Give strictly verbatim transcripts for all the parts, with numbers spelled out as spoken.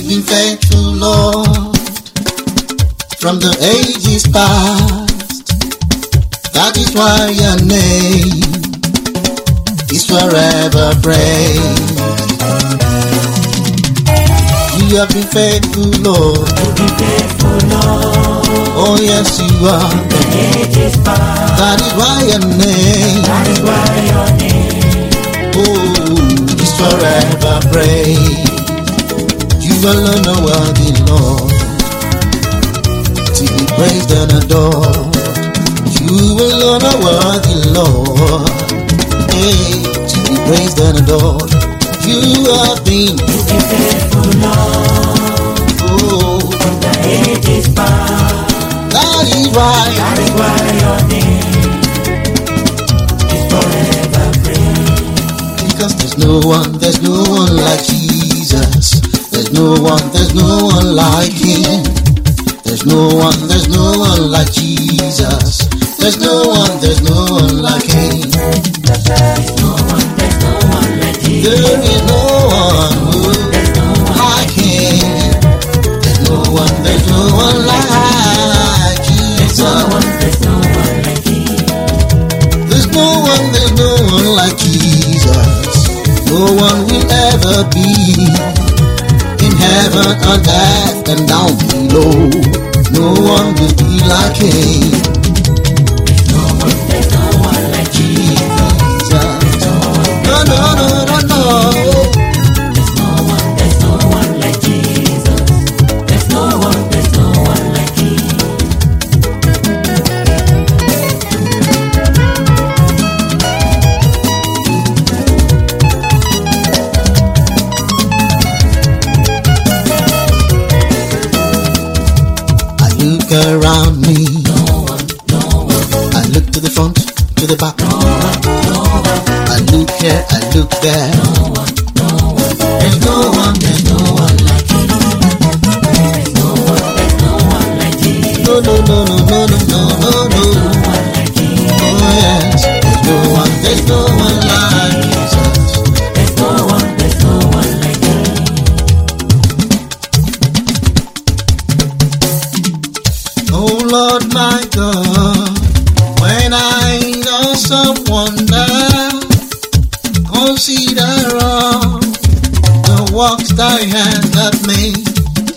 You've been faithful, Lord, from the ages past. That is why your name is forever praised. You have been faithful, Lord. You've been faithful, Lord. Oh yes, you are. From the ages past. That is why your name. That is why your name. Oh, is forever praised. You alone are worthy, Lord, to be praised and adored. You alone are worthy, Lord, hey, to be praised and adored. You have been, You've been faithful, Lord. oh, From the ages past. that is why, That is why your name is forever praised. because there's no one, there's no one like Jesus. There's no one, there's no one like Him. There's no one, there's no one like Jesus. There's no one, there's no one like Him. There's no one, there's no one like Jesus. There is no one who There's no one like Him. There's no one, there's no one like Jesus. There's no one, there's no one like Him. There's no one, there's no one like Jesus. No one will ever be. In heaven and earth and down below, no one will be like Him. There's no one, there's no one like Jesus. No, no, no, no, no. There's no one, there's no one like Jesus. There's no one, there's no one like Him. I look around me. No one, no one, I look to the front, to the back. no one, no one, I look here, I look there. no one, no one. There's no one, there's no one like Him. There's no one, there's no one like Jesus. No, no, no, no, no, no, no, no, no. No one like Him. Oh yes, there's no one, there's no one like Jesus. There's no one, there's no one like Him. Oh Lord my God, when I know someone that consider all the works thy hands have made,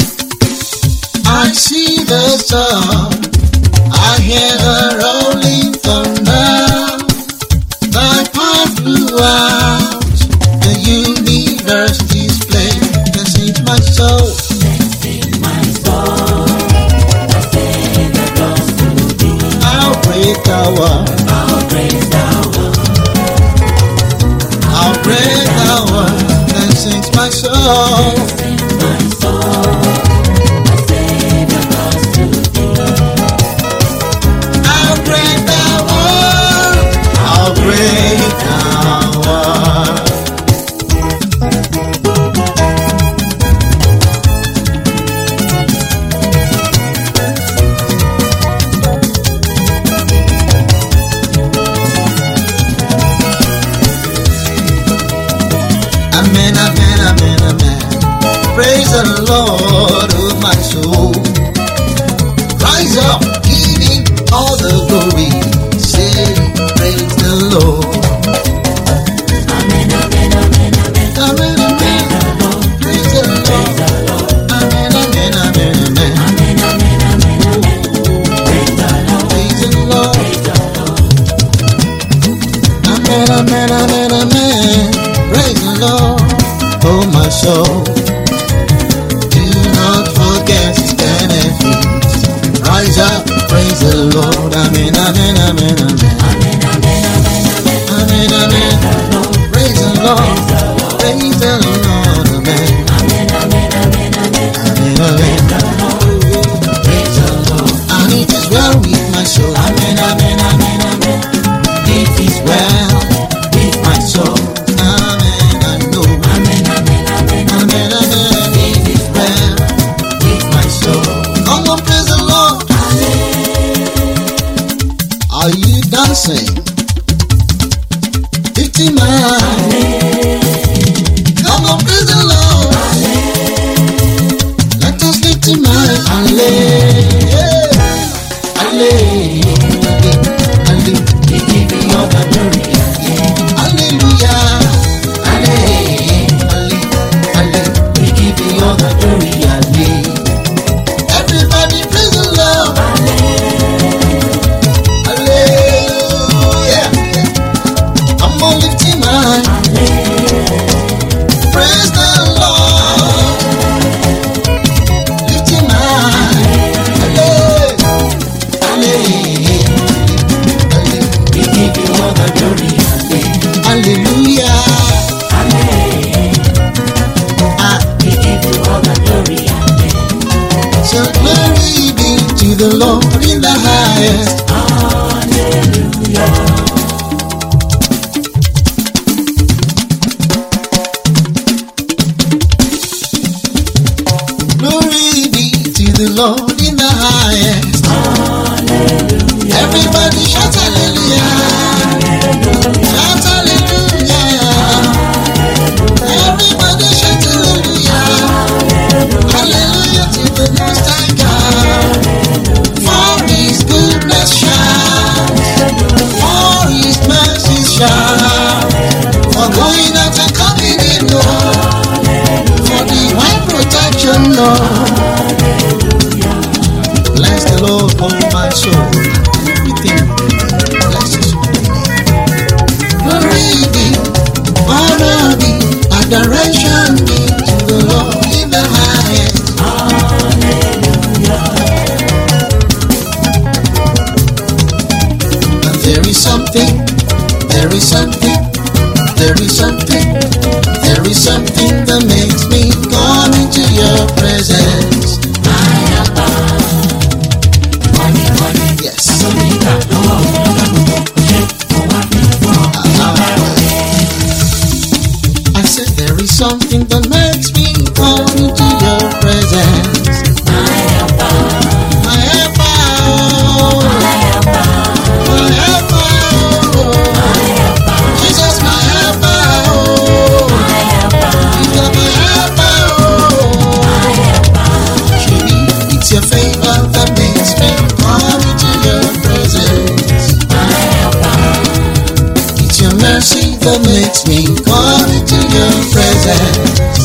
I see the sun, I hear the rolling thunder, thy path throughout the universe display, that sings my soul. Sing my soul, the Savior goes to thee. How great thou art, How great thou art, how great thou art, that sings my soul. sing my soul, the Savior goes to thee. How great thou art, how great thou art. Amen, amen, amen, amen. Praise the Lord, oh my soul. Rise up, give Him all the glory. Say, praise the Lord. Amen, amen, amen, amen. Amen, amen. Praise the Lord. Amen, amen, amen, amen. Amen, amen, amen, amen. Praise the Lord, Praise the Lord. praise the Lord. Amen, amen, amen, amen. Praise the Lord, oh my soul. Do not forget His benefits. Rise up, praise the Lord. Amen, amen, amen, amen. Amen, amen, amen, amen. glory, amen. So glory be to the Lord in the highest. Hallelujah. Glory be to the Lord in the highest. Hallelujah. Everybody shout hallelujah. Shout hallelujah. Everybody shout hallelujah. Hallelujah to the Most High God. For His goodness shines, for His mercy shines, for going out and coming in, Lord, for divine protection, Lord. Bless the Lord, oh my soul, everything. Bless His holy name. Glory be, honor be, adoration be to the Lord in the highest. And there is something, there is something, there is something, there is something that makes me come into your presence. Yes. I said there is something that makes me come into your presence. My helper, my helper, my helper, Jesus, my helper, you are my helper. It's your favor that makes me come into your presence. It's your mercy that makes me come into your presence.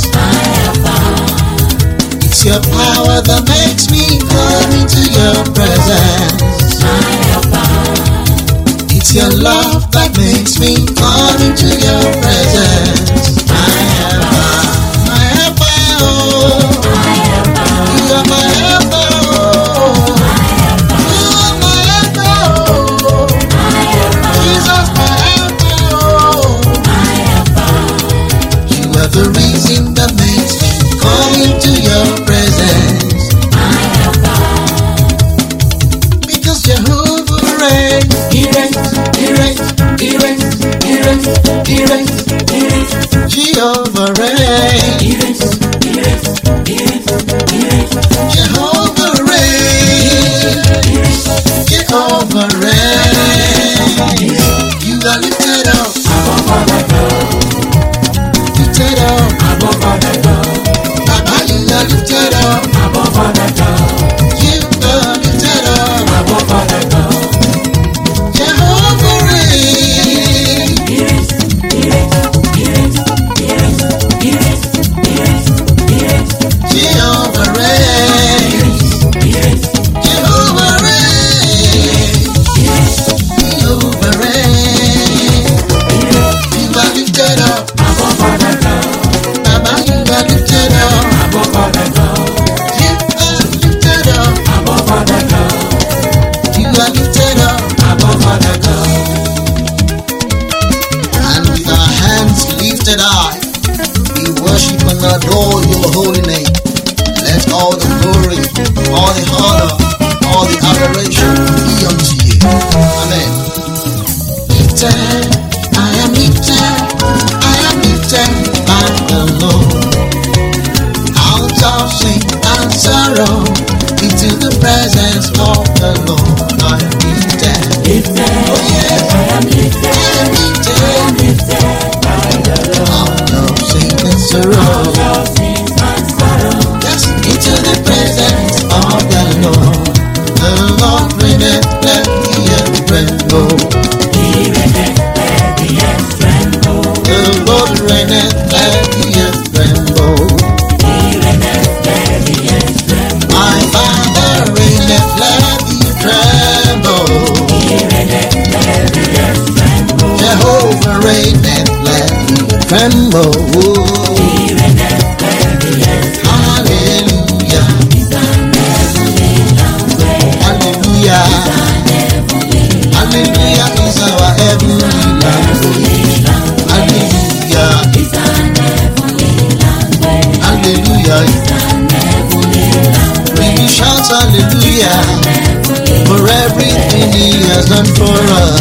It's your power that makes me come into your presence. It's your love that makes me come into your presence. My helper, my helper, oh. You are my helper, oh. You are my helper, oh. Jesus, my helper, oh. You are the reason that makes me come into your presence. Because Jehovah reigns, He reigns, He reigns, He reigns, He reigns, He reigns, He reigns. Jehovah reigns, He reigns, He reigns, He reigns, He reigns. Jehovah reigns, Jehovah reigns. You are lifted up, Above all the God, lifted up. above all the God, Baba, you are lifted up, above all the God, you are lifted up. above all the God. Jehovah reigns, He reigns, He reigns, He reigns, He reigns, He reigns, He reigns, He reigns. Jehovah reigns, He reigns, Jehovah reigns, Jehovah reigns. You are lifted up, above all the God, Baba, you are lifted up, above all the God, you are lifted up, above all the God, you are lifted up. above all the God. And with our hands lifted high, we worship and adore your holy name. Let all the glory, all the honor, all the adoration be unto you. Amen. Lifted, I am lifted, I am lifted by the Lord. Out of sin and sorrow, into the presence of the Lord. I am lifted. Lifted, Oh yes, I am lifted, I am lifted. I am lifted by the Lord. Out of sin and sorrow, Out of sins and sorrow, yes, into the presence of the Lord. The Lord reigneth, let the earth tremble. He reigneth, let the earth tremble. The Lord reigneth, let the earth tremble. He reigneth, let the earth tremble. My Father reigneth, let the earth tremble. He reigneth, let the earth tremble. Jehovah reigneth, let the earth tremble. He reigneth, let the earth tremble. Hallelujah, He's an heavenly language. hallelujah, He's an heavenly hallelujah is our heavenly language. Hallelujah, He's an heavenly language. hallelujah. He's an hallelujah for everything He has done for us.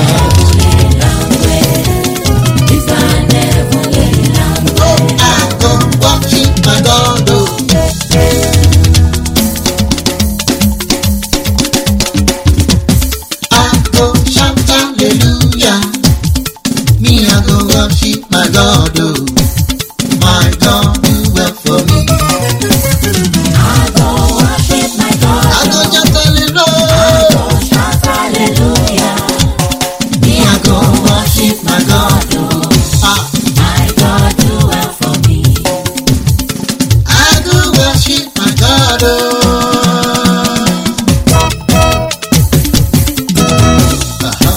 Oh, I go worship my God. Oh. I go shout hallelujah. Me, I go worship my God. Oh. My God do well for me. I go worship my God. I go just hallelujah. I go shout hallelujah. Me, I go worship my God. Oh, Ah, my God do well for me. I go worship my God. Oh. Uh-huh.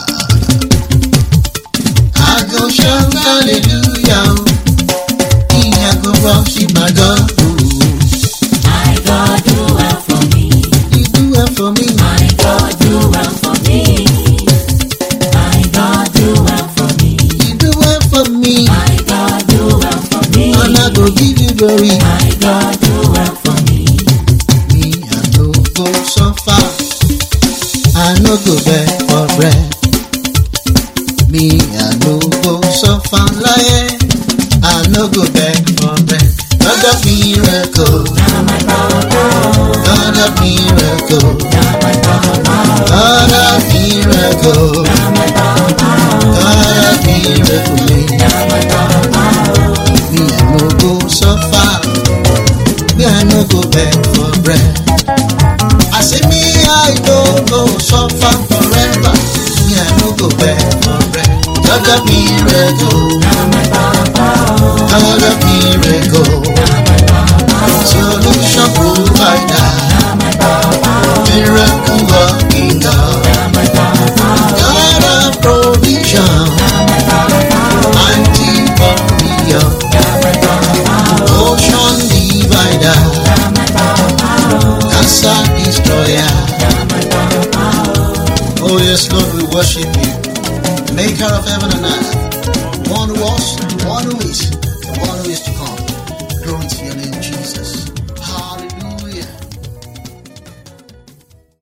I go shout hallelujah. Me, I go worship my God. Oh. My God do well for me. You do well for me. My God do well for me. My God do well for me. You do well for me. My God do well for me. And I go give you glory. My God do well for me. Me, I no go suffer. I no go beg for bread. Me, I no go suffer like I no go beg for bread. God of miracle, Now my Papa, God of miracle, now my Papa, God of miracle, now my Papa, God of miracle. Me, now my Papa. me I no go suffer. Me I no go beg for bread. I say me I no go suffer forever. Me I no go beg for bread. God of miracle, Now my Papa, God of miracle, now my Papa, solution provider, now my Papa, miracle working God, now my Papa, God of provision, now my Papa, anti-warrior, now my Papa, ocean divider, now my Papa, cancer destroyer. now my Papa. Oh yes, Lord, we worship you, maker of heaven and earth, one who was, one who is,